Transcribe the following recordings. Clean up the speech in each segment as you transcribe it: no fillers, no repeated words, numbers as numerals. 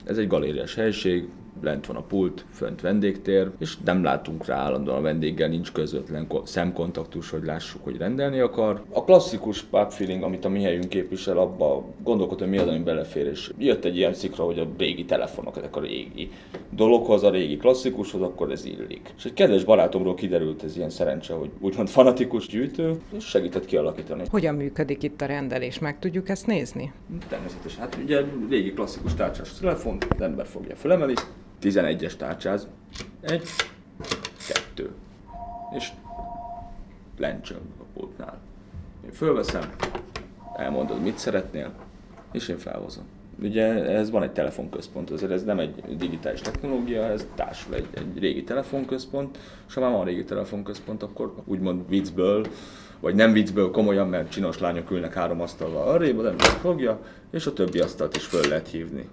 Ez egy galériás helység, lent van a pult, fönt vendégtér, és nem látunk rá állandóan a vendéggel, nincs közvetlen szemkontaktus, hogy lássuk, hogy rendelni akar. A klasszikus pub feeling, amit a mi helyünk képvisel, abba gondolkodtam, mi az, ami belefér, és jött egy ilyen szikra, hogy a régi telefonok, ezek a régi dologhoz, a régi klasszikushoz, akkor ez illik. És egy kedves barátomról kiderült ez ilyen szerencse, hogy úgymond fanatikus gyűjtő, és segített kialakítani. Hogyan működik itt a rendelés? Meg tudjuk ezt nézni? Természetesen. Hát ugye régi klasszikus tárcsás telefon, az ember fogja, fölemeli, 11-es tárcsáz, 1, 2, és lencsöng a pultnál. Én fölveszem, elmondod, mit szeretnél, és én felhozom. Ugye ez van egy telefonközpont, azért ez nem egy digitális technológia, ez társul egy régi telefonközpont, és ha már van régi telefonközpont, akkor úgymond viccből, vagy nem viccből komolyan, mert csinos lányok ülnek 3 asztallal arrébb, az ember fogja, és a többi asztalt is föl lehet hívni.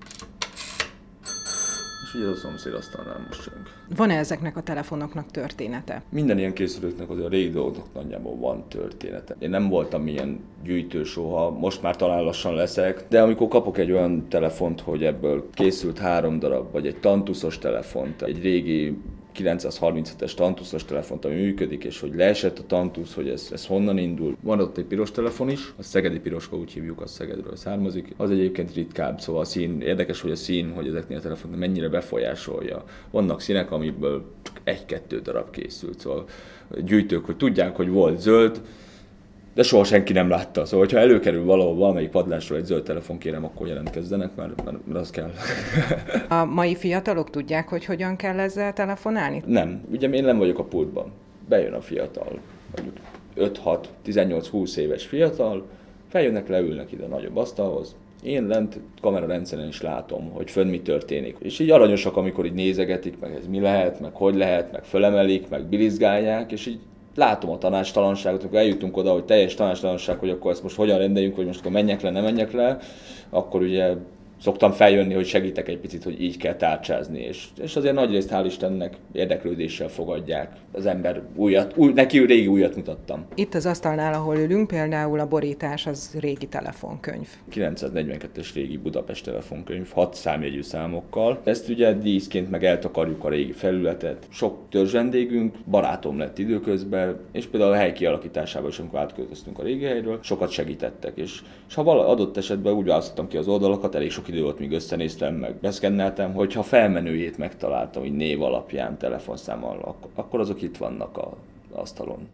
És ugye a szomszéd asztalnál mosolyog. Van-e ezeknek a telefonoknak története? Minden ilyen készülőknek azért a régi dolgoknak nagyjából van története. Én nem voltam ilyen gyűjtő soha, most már talán lassan leszek, de amikor kapok egy olyan telefont, hogy ebből készült 3 darab, vagy egy tantuszos telefont, egy régi 937-es tantuszos telefont, ami működik, és hogy leesett a tantusz, hogy ez honnan indul. Van ott egy piros telefon is, a szegedi piroska, úgy hívjuk, az Szegedről származik. Az egyébként ritkább, szóval a szín, érdekes, hogy a szín, hogy ezeknél a telefonoknak mennyire befolyásolja. Vannak színek, amiből csak 1-2 darab készült, szóval gyűjtők, hogy tudják, hogy volt zöld, de soha senki nem látta. Szóval, hogyha előkerül valahol valamelyik padlásról egy zöld telefon, kérem, akkor jelentkezzenek, mert az kell. A mai fiatalok tudják, hogy hogyan kell ezzel telefonálni? Nem. Ugye én nem vagyok a pultban. Bejön a fiatal, mondjuk 5-6, 18-20 éves fiatal, feljönnek, leülnek ide a nagyobb asztalhoz. Én lent kamerarendszeren is látom, hogy fönn mi történik. És így aranyosak, amikor így nézegetik, meg ez mi lehet, meg hogy lehet, meg fölemelik, meg bilizgálják, és így látom a tanácstalanságot, amikor eljutunk oda, hogy teljes tanácstalanság, hogy akkor ezt most hogyan rendeljünk, hogy most akkor menjek le, nem menjek le, akkor ugye szoktam feljönni, hogy segítek egy picit, hogy így kell tárcsázni, és azért nagyrészt hál' Istennek érdeklődéssel fogadják. Az ember neki régi újat mutattam. Itt az asztalnál, ahol ülünk, például a borítás az régi telefonkönyv. 942-es régi Budapest telefonkönyv, 6 számjegyű számokkal. Ezt ugye díszként meg eltakarjuk a régi felületet. Sok törzsvendégünk, barátom lett időközben, és például a hely kialakításában is, amikor átköltöztünk a régi helyről, sokat segítettek. És ha adott esetben úgy választottam ki az oldalakat, elég sok idő volt, míg összenéztem, meg beszkenneltem, hogyha felmenőjét megtaláltam, így név alapján, telefonszámmal, akkor azok itt vannak az asztalon.